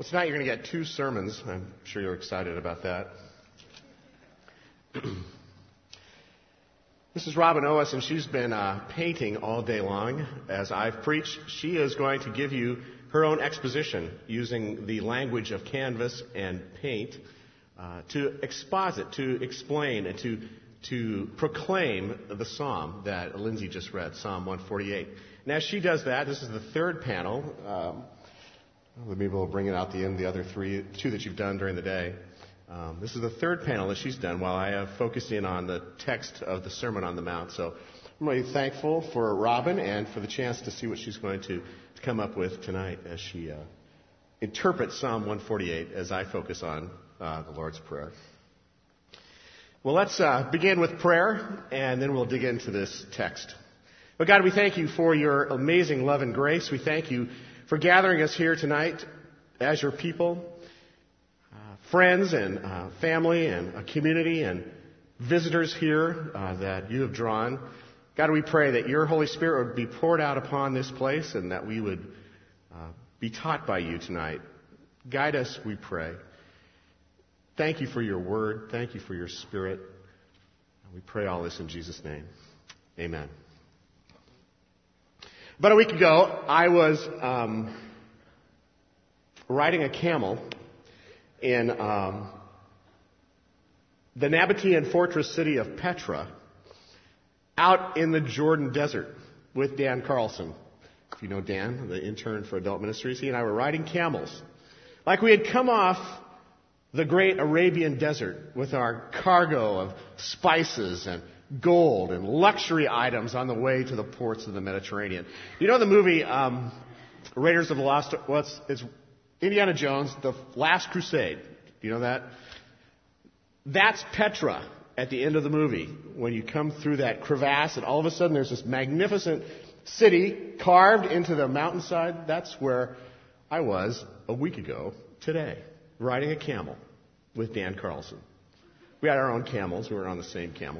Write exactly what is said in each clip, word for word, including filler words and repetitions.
Well, tonight you're going to get two sermons. I'm sure you're excited about that. This is Robin Oas, and she's been uh, painting all day long as I've preached. She is going to give you her own exposition using the language of canvas and paint uh, to exposit, to explain, and to to proclaim the psalm that Lindsay just read, Psalm one forty-eight. And as she does that, this is the third panel. Um, maybe we'll bring it out the end, the other three, two that you've done during the day. Um, this is the third panel that she's done while I have focused in on the text of the Sermon on the Mount. So I'm really thankful for Robin and for the chance to see what she's going to, to come up with tonight as she uh, interprets Psalm one forty-eight as I focus on uh, the Lord's Prayer. Well, let's uh, begin with prayer, and then we'll dig into this text. But God, we thank you for your amazing love and grace. We thank you for gathering us here tonight as your people. Friends and uh, family and a community and visitors here uh, that you have drawn. God, we pray that your Holy Spirit would be poured out upon this place and that we would uh, be taught by you tonight. Guide us, we pray. Thank you for your word. Thank you for your Spirit. We pray all this in Jesus' name. Amen. About a week ago, I was um, riding a camel in um, the Nabatean fortress city of Petra, out in the Jordan desert with Dan Carlson. If you know Dan, the intern for Adult Ministries, he and I were riding camels. Like we had come off the great Arabian desert with our cargo of spices and gold and luxury items on the way to the ports of the Mediterranean. You know the movie um, Raiders of the Lost... Well, it's, it's Indiana Jones, The Last Crusade. Do you know that? That's Petra at the end of the movie. When you come through that crevasse and all of a sudden there's this magnificent city carved into the mountainside. That's where I was a week ago today, riding a camel with Dan Carlson. We had our own camels. We were on the same camel.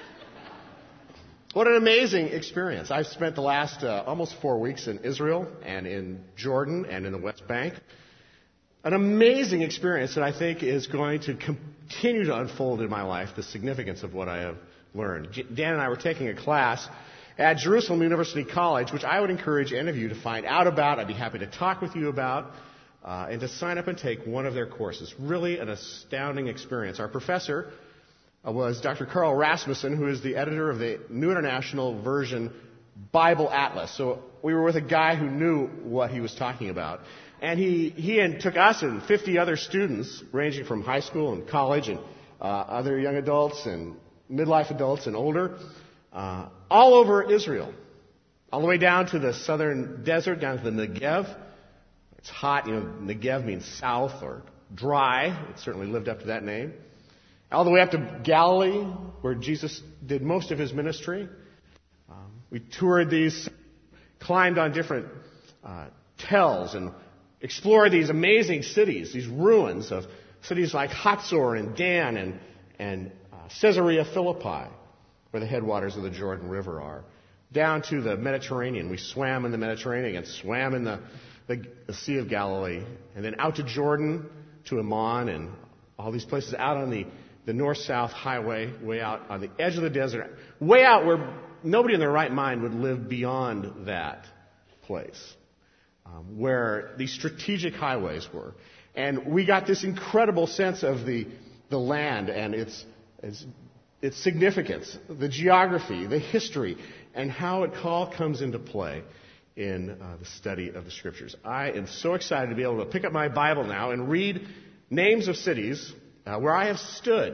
What an amazing experience. I've spent the last uh, almost four weeks in Israel and in Jordan and in the West Bank. An amazing experience that I think is going to continue to unfold in my life, the significance of what I have learned. Dan and I were taking a class at Jerusalem University College, which I would encourage any of you to find out about. I'd be happy to talk with you about uh, and to sign up and take one of their courses. Really an astounding experience. Our professor was Doctor Carl Rasmussen, who is the editor of the New International Version Bible Atlas. So we were with a guy who knew what he was talking about. And he, he and took us and fifty other students, ranging from high school and college and uh, other young adults and midlife adults and older, uh, all over Israel, all the way down to the southern desert, down to the Negev. It's hot, you know, Negev means south or dry. It certainly lived up to that name. All the way up to Galilee, where Jesus did most of his ministry. Um, we toured these, climbed on different uh, tells, and explored these amazing cities, these ruins of cities like Hatzor and Dan and, and uh, Caesarea Philippi, where the headwaters of the Jordan River are. Down to the Mediterranean. We swam in the Mediterranean and swam in the, the, the Sea of Galilee. And then out to Jordan, to Amman, and all these places out on the the north-south highway, way out on the edge of the desert, way out where nobody in their right mind would live beyond that place, um, where these strategic highways were. And we got this incredible sense of the the land and its its, its significance, the geography, the history, and how it all comes into play in uh, the study of the Scriptures. I am so excited to be able to pick up my Bible now and read names of cities Uh, where I have stood,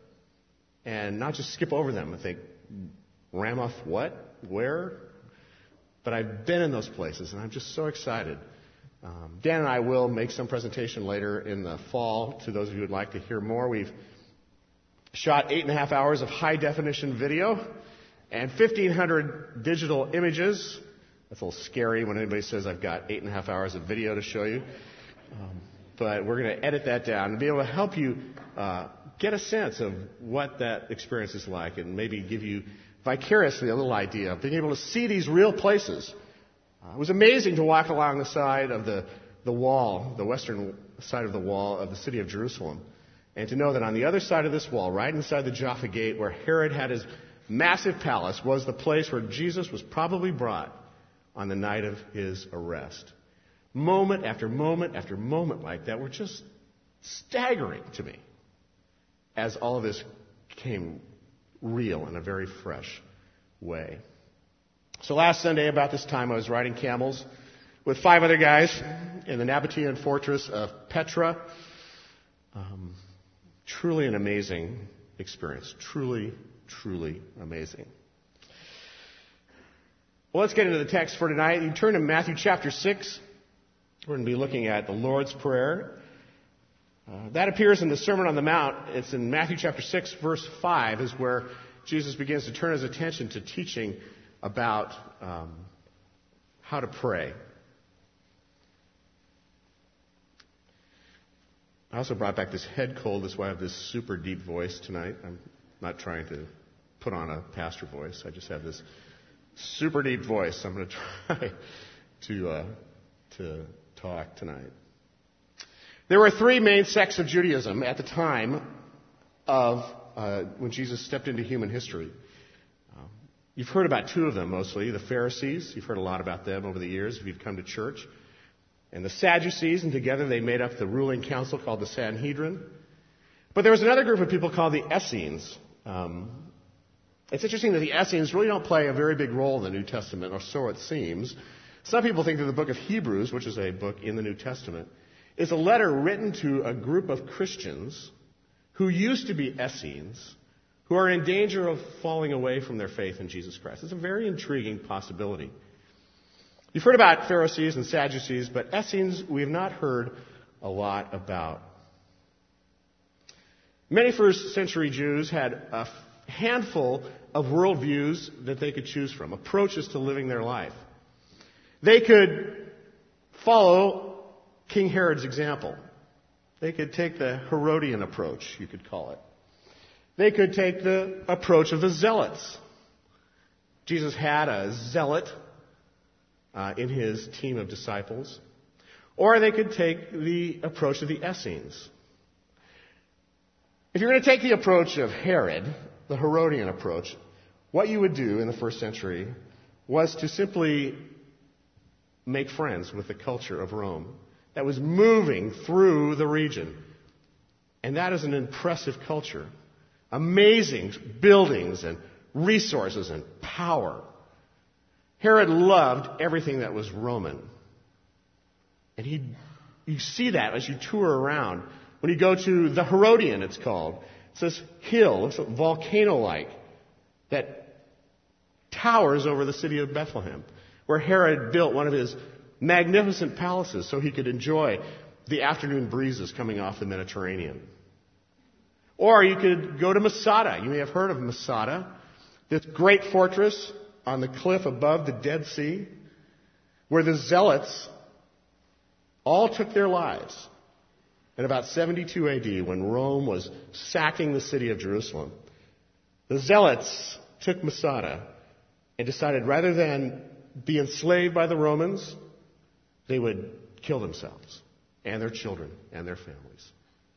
and not just skip over them and think, Ramoth, what? Where? But I've been in those places, and I'm just so excited. Um, Dan and I will make some presentation later in the fall to those of you who would like to hear more. We've shot eight and a half hours of high-definition video and fifteen hundred digital images. That's a little scary when anybody says I've got eight and a half hours of video to show you. Um, but we're going to edit that down and be able to help you uh, get a sense of what that experience is like and maybe give you vicariously a little idea of being able to see these real places. Uh, it was amazing to walk along the side of the, the wall, the western side of the wall of the city of Jerusalem. And to know that on the other side of this wall, right inside the Jaffa Gate, where Herod had his massive palace, was the place where Jesus was probably brought on the night of his arrest. Moment after moment after moment like that were just staggering to me as all of this came real in a very fresh way. So last Sunday about this time I was riding camels with five other guys in the Nabatean fortress of Petra. Um, truly an amazing experience. Truly, truly amazing. Well, let's get into the text for tonight. You turn to Matthew chapter six. We're going to be looking at the Lord's Prayer. Uh, that appears in the Sermon on the Mount. It's in Matthew chapter six, verse five, is where Jesus begins to turn his attention to teaching about um, how to pray. I also brought back this head cold. That's why I have this super deep voice tonight. I'm not trying to put on a pastor voice. I just have this super deep voice. I'm going to try to uh, to talk tonight. There were three main sects of Judaism at the time of uh, when Jesus stepped into human history. Um, you've heard about two of them mostly. The Pharisees. You've heard a lot about them over the years if you've come to church. And the Sadducees, and together they made up the ruling council called the Sanhedrin. But there was another group of people called the Essenes. Um, it's interesting that the Essenes really don't play a very big role in the New Testament, or so it seems. Some people think that the book of Hebrews, which is a book in the New Testament, is a letter written to a group of Christians who used to be Essenes, who are in danger of falling away from their faith in Jesus Christ. It's a very intriguing possibility. You've heard about Pharisees and Sadducees, but Essenes we have not heard a lot about. Many first century Jews had a handful of worldviews that they could choose from, approaches to living their life. They could follow King Herod's example. They could take the Herodian approach, you could call it. They could take the approach of the Zealots. Jesus had a zealot uh, in his team of disciples. Or they could take the approach of the Essenes. If you're going to take the approach of Herod, the Herodian approach, what you would do in the first century was to simply make friends with the culture of Rome that was moving through the region. And that is an impressive culture. Amazing buildings and resources and power. Herod loved everything that was Roman. And he, you see that as you tour around. When you go to the Herodian, it's called. It's this hill, looks volcano-like, that towers over the city of Bethlehem, where Herod built one of his magnificent palaces so he could enjoy the afternoon breezes coming off the Mediterranean. Or you could go to Masada. You may have heard of Masada, this great fortress on the cliff above the Dead Sea, where the Zealots all took their lives in about seventy-two A D when Rome was sacking the city of Jerusalem. The Zealots took Masada and decided rather than be enslaved by the Romans, they would kill themselves and their children and their families.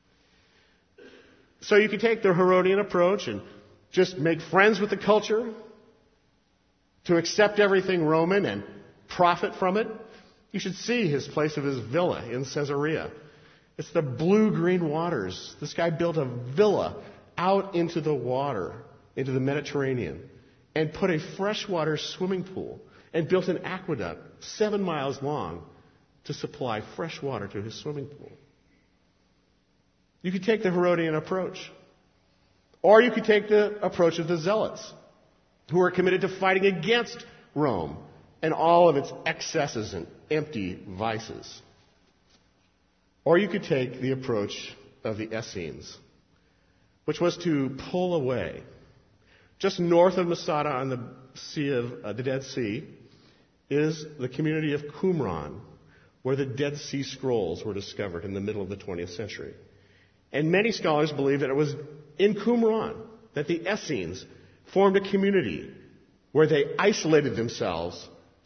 So you could take the Herodian approach and just make friends with the culture, to accept everything Roman and profit from it. You should see his place of his villa in Caesarea. It's the blue-green waters. This guy built a villa out into the water, into the Mediterranean, and put a freshwater swimming pool and built an aqueduct seven miles long to supply fresh water to his swimming pool. You could take the Herodian approach. Or you could take the approach of the Zealots, who are committed to fighting against Rome and all of its excesses and empty vices. Or you could take the approach of the Essenes, which was to pull away. Just north of Masada on the Sea of uh, the Dead Sea is the community of Qumran, where the Dead Sea Scrolls were discovered in the middle of the twentieth century. And many scholars believe that it was in Qumran that the Essenes formed a community where they isolated themselves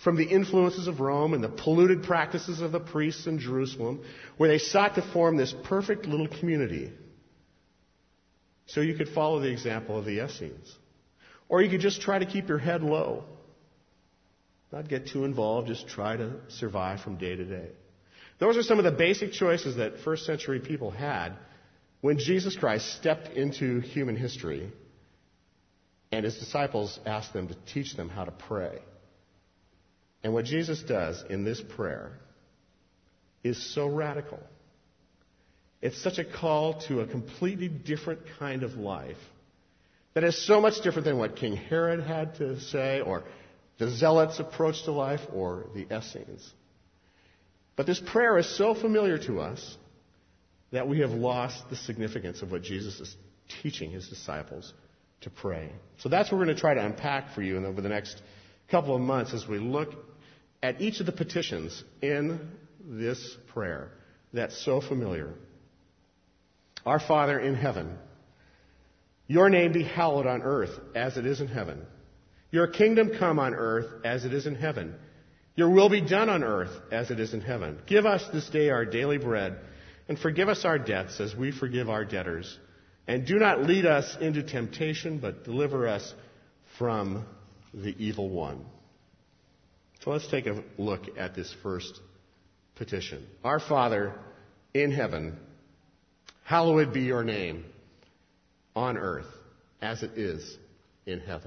from the influences of Rome and the polluted practices of the priests in Jerusalem, where they sought to form this perfect little community. So you could follow the example of the Essenes. Or you could just try to keep your head low. Not get too involved, just try to survive from day to day. Those are some of the basic choices that first century people had when Jesus Christ stepped into human history and his disciples asked them to teach them how to pray. And what Jesus does in this prayer is so radical. It's such a call to a completely different kind of life that is so much different than what King Herod had to say, or the Zealots' approach to life, or the Essenes. But this prayer is so familiar to us that we have lost the significance of what Jesus is teaching his disciples to pray. So that's what we're going to try to unpack for you over the next couple of months as we look at each of the petitions in this prayer that's so familiar. Our Father in heaven, your name be hallowed on earth as it is in heaven. Your kingdom come on earth as it is in heaven. Your will be done on earth as it is in heaven. Give us this day our daily bread, and forgive us our debts as we forgive our debtors. And do not lead us into temptation, but deliver us from the evil one. So let's take a look at this first petition. Our Father in heaven, hallowed be your name on earth as it is in heaven.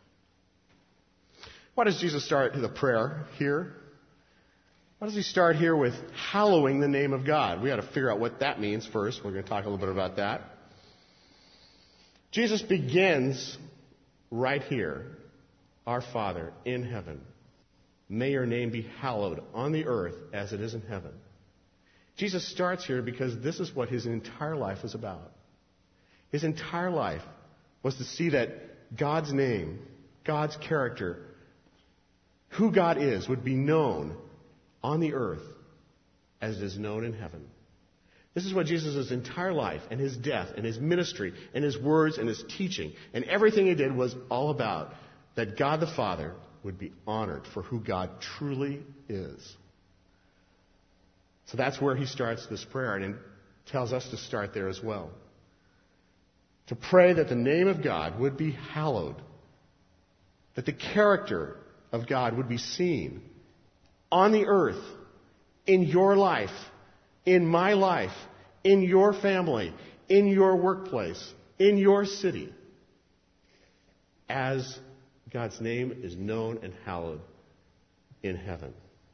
Why does Jesus start the prayer here? Why does he start here with hallowing the name of God? We got to figure out what that means first. We're going to talk a little bit about that. Jesus begins right here. Our Father in heaven, may your name be hallowed on the earth as it is in heaven. Jesus starts here because this is what his entire life was about. His entire life was to see that God's name, God's character, who God is, would be known on the earth as it is known in heaven. This is what Jesus' entire life and his death and his ministry and his words and his teaching and everything he did was all about, that God the Father would be honored for who God truly is. So that's where he starts this prayer, and it tells us to start there as well. To pray that the name of God would be hallowed, that the character of God would be seen on the earth, in your life, in my life, in your family, in your workplace, in your city, as God's name is known and hallowed in heaven.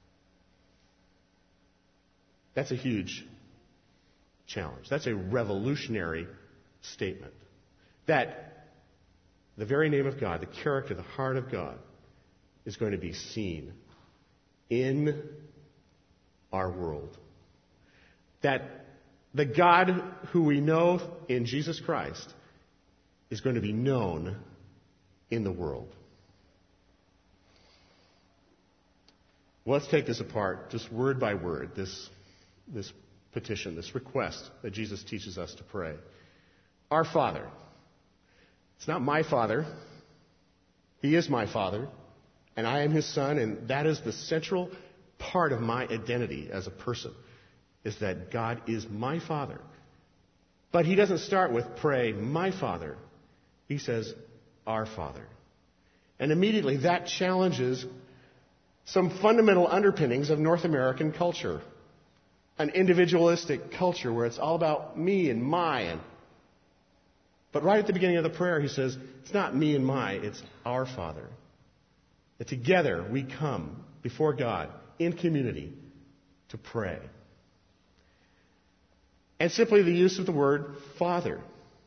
That's a huge challenge. That's a revolutionary statement. That the very name of God, the character, the heart of God, is going to be seen in our world. That the God who we know in Jesus Christ is going to be known in the world. Well, let's take this apart, just word by word, this, this petition, this request that Jesus teaches us to pray. Our Father. It's not my Father. He is my Father, and I am his Son, and that is the central part of my identity as a person, is that God is my Father. But he doesn't start with pray, my Father. He says, our Father. And immediately that challenges some fundamental underpinnings of North American culture. An individualistic culture where it's all about me and my. And, but right at the beginning of the prayer, he says, it's not me and my, it's our Father. That together we come before God in community to pray. And simply the use of the word Father.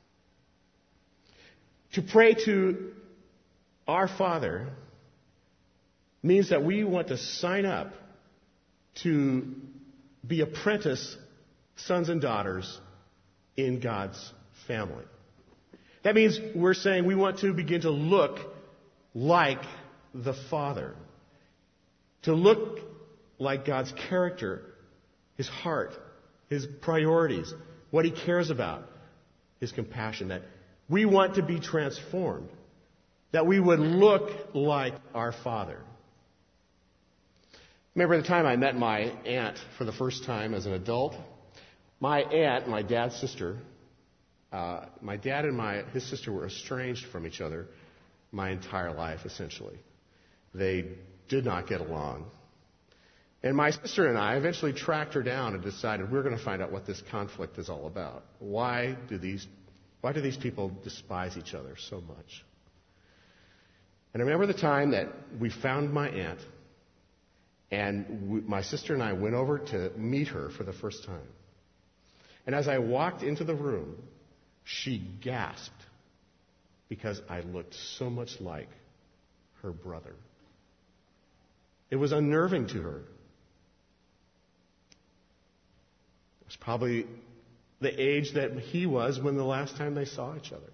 To pray to our Father means that we want to sign up to be apprentice sons and daughters in God's family. That means we're saying we want to begin to look like the Father. To look like God's character, his heart, his priorities, what he cares about, his compassion. That we want to be transformed. That we would look like our Father. Remember the time I met my aunt for the first time as an adult? My aunt, my dad's sister, uh, my dad and my his sister were estranged from each other my entire life, essentially. They did not get along. And my sister and I eventually tracked her down and decided we're going to find out what this conflict is all about. Why do these, why do these people despise each other so much? And I remember the time that we found my aunt, and we, my sister and I went over to meet her for the first time. And as I walked into the room, she gasped because I looked so much like her brother. It was unnerving to her. It was probably the age that he was when the last time they saw each other.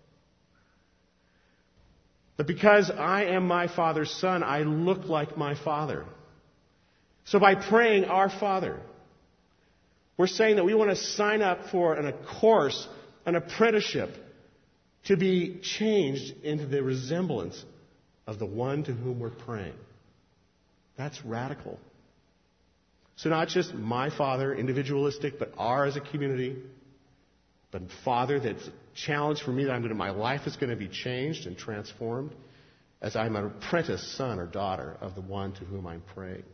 But because I am my Father's son, I look like my Father. So by praying Our Father, we're saying that we want to sign up for an, a course, an apprenticeship, to be changed into the resemblance of the one to whom we're praying. That's radical. So not just my Father, individualistic, but our as a community, but Father that's challenged for me that I'm going to, my life is going to be changed and transformed as I'm an apprentice son or daughter of the one to whom I'm praying.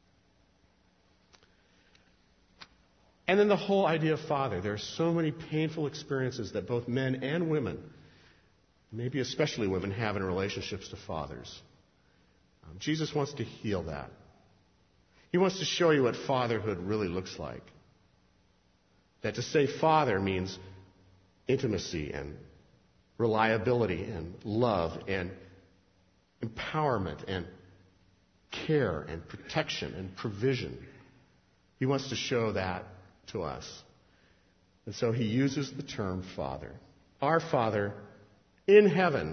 And then the whole idea of Father. There are so many painful experiences that both men and women, maybe especially women, have in relationships to fathers. Um, Jesus wants to heal that. He wants to show you what fatherhood really looks like. That to say father means intimacy and reliability and love and empowerment and care and protection and provision. He wants to show that to us. And so he uses the term Father. Our Father in heaven.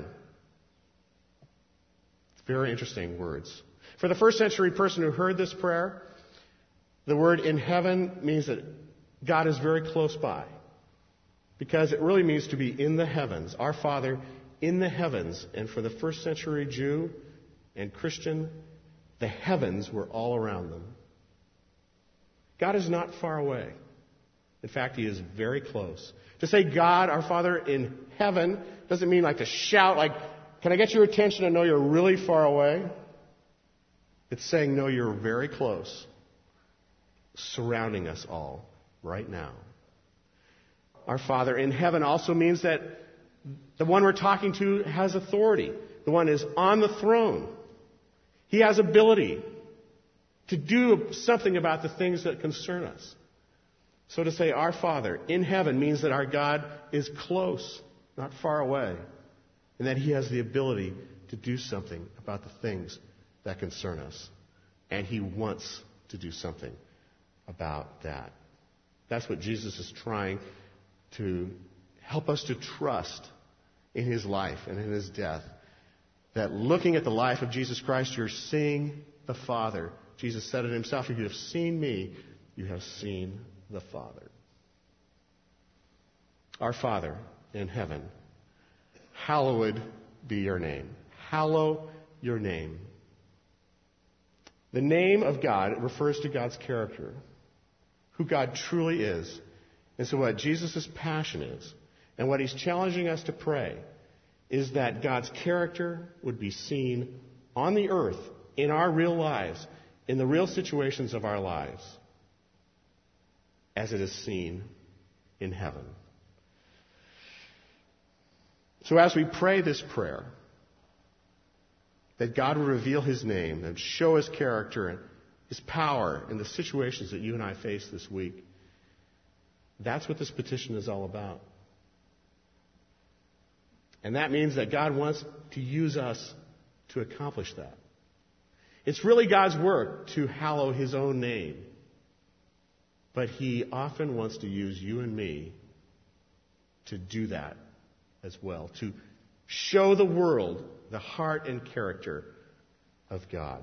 Very interesting words. For the first century person who heard this prayer, the word in heaven means that God is very close by. Because it really means to be in the heavens. Our Father in the heavens. And for the first century Jew and Christian, the heavens were all around them. God is not far away. In fact, He is very close. To say God, our Father in heaven, doesn't mean like to shout, like, can I get your attention and know you're really far away? It's saying, no, you're very close, surrounding us all right now. Our Father in heaven also means that the one we're talking to has authority. The one is on the throne. He has ability to do something about the things that concern us. So to say our Father in heaven means that our God is close, not far away, and that He has the ability to do something about the things that concern us. And He wants to do something about that. That's what Jesus is trying to help us to trust in His life and in His death. That looking at the life of Jesus Christ, you're seeing the Father. Jesus said it Himself, if you have seen me, you have seen the Father. Our Father in heaven, hallowed be your name. Hallow your name. The name of God refers to God's character, who God truly is. And so what Jesus' passion is, and what He's challenging us to pray, is that God's character would be seen on the earth, in our real lives, in the real situations of our lives, as it is seen in heaven. So as we pray this prayer, that God would reveal His name and show His character and His power in the situations that you and I face this week, that's what this petition is all about. And that means that God wants to use us to accomplish that. It's really God's work to hallow His own name. But He often wants to use you and me to do that as well, to show the world the heart and character of God.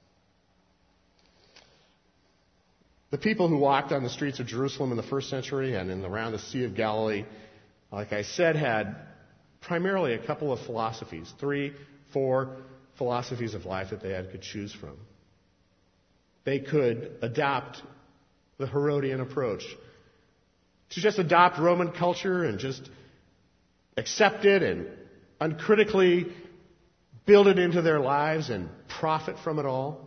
The people who walked on the streets of Jerusalem in the first century and in around the Sea of Galilee, like I said, had primarily a couple of philosophies, three, four philosophies of life that they had could choose from. They could adopt the Herodian approach, to just adopt Roman culture and just accept it and uncritically build it into their lives and profit from it all.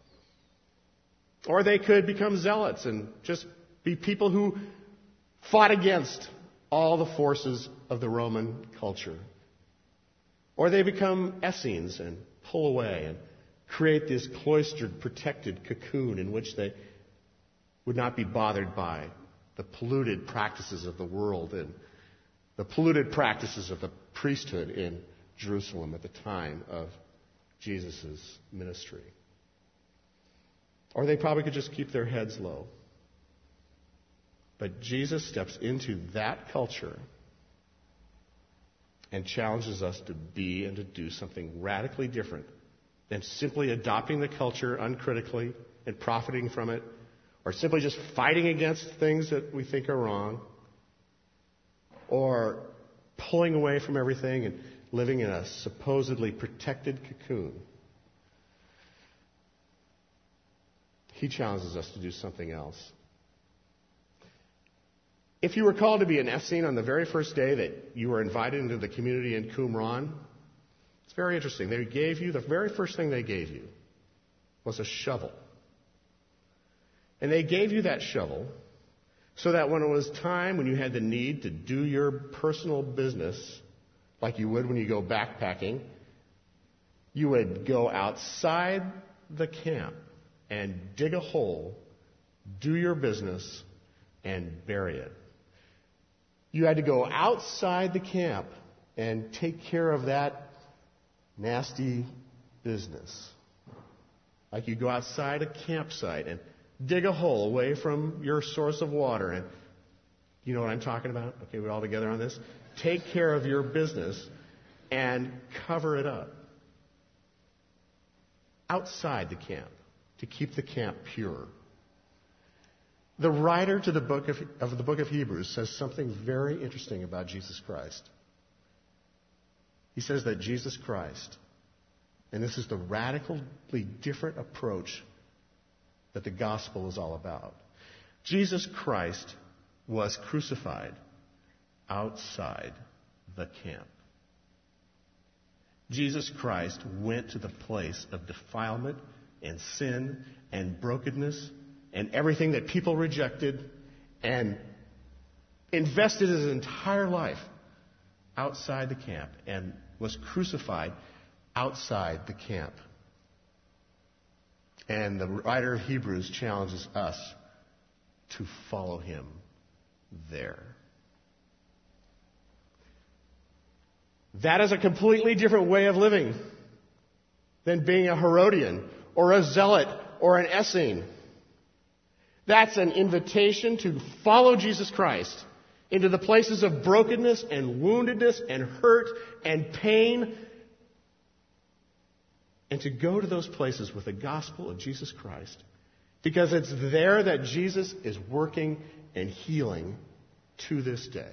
Or they could become zealots and just be people who fought against all the forces of the Roman culture. Or they become Essenes and pull away and create this cloistered, protected cocoon in which they would not be bothered by the polluted practices of the world and the polluted practices of the priesthood in Jerusalem at the time of Jesus' ministry. Or they probably could just keep their heads low. But Jesus steps into that culture and challenges us to be and to do something radically different than simply adopting the culture uncritically and profiting from it, or simply just fighting against things that we think are wrong, or pulling away from everything and living in a supposedly protected cocoon. He challenges us to do something else. If you were called to be an Essene on the very first day that you were invited into the community in Qumran, it's very interesting. They gave you, the very first thing they gave you was a shovel. And they gave you that shovel so that when it was time, when you had the need to do your personal business, like you would when you go backpacking, you would go outside the camp and dig a hole, do your business, and bury it. You had to go outside the camp and take care of that nasty business. Like you go outside a campsite and dig a hole away from your source of water. And you know what I'm talking about? Okay, we're all together on this. Take care of your business and cover it up. Outside the camp, to keep the camp pure. The writer to the book of, of the book of Hebrews says something very interesting about Jesus Christ. He says that Jesus Christ, and this is the radically different approach that the gospel is all about. Jesus Christ was crucified outside the camp. Jesus Christ went to the place of defilement and sin and brokenness and everything that people rejected and invested his entire life outside the camp and was crucified outside the camp. And the writer of Hebrews challenges us to follow him there. That is a completely different way of living than being a Herodian or a zealot or an Essene. That's an invitation to follow Jesus Christ into the places of brokenness and woundedness and hurt and pain, and to go to those places with the gospel of Jesus Christ, because it's there that Jesus is working and healing to this day.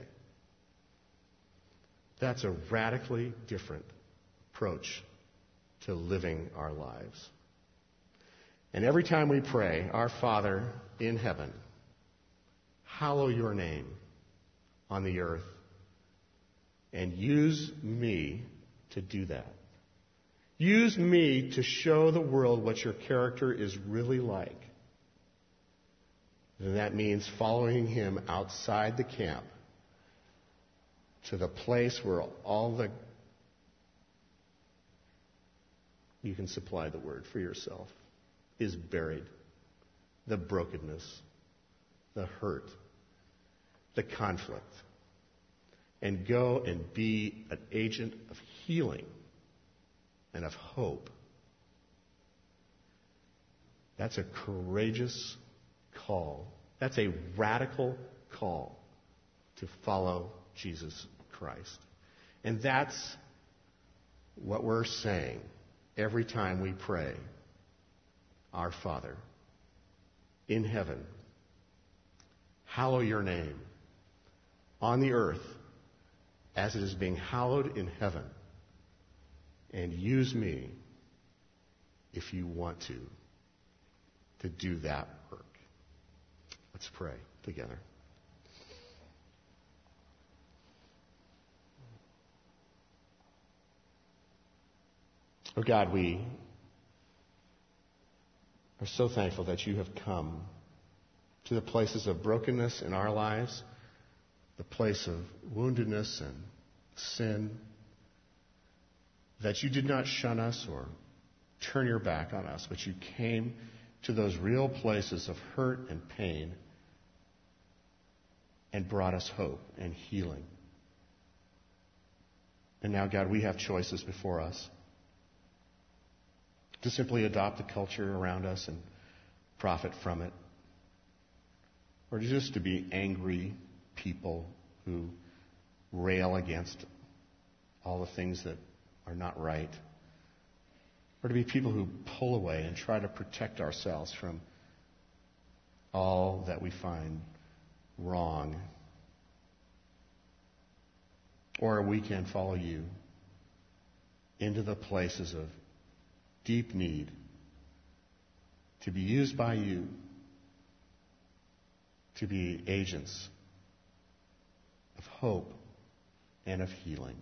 That's a radically different approach to living our lives. And every time we pray, Our Father in heaven, hallow your name on the earth, and use me to do that. Use me to show the world what your character is really like. And that means following him outside the camp to the place where all the... You can supply the word for yourself. Is buried. The brokenness, the hurt, the conflict. And go and be an agent of healing and of hope. That's a courageous call. That's a radical call to follow Jesus Christ. And that's what we're saying every time we pray, Our Father in heaven, hallow your name on the earth as it is being hallowed in heaven. And use me if you want to. to do that work. Let's pray together. Oh God, we are so thankful that you have come to the places of brokenness in our lives, the place of woundedness and sin, that you did not shun us or turn your back on us, but you came to those real places of hurt and pain and brought us hope and healing. And now, God, we have choices before us to simply adopt the culture around us and profit from it, or just to be angry people who rail against all the things that are not right, or to be people who pull away and try to protect ourselves from all that we find wrong. Or we can follow you into the places of deep need to be used by you to be agents of hope and of healing.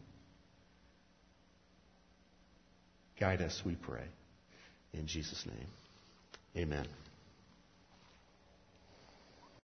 Guide us, we pray. In Jesus' name, amen.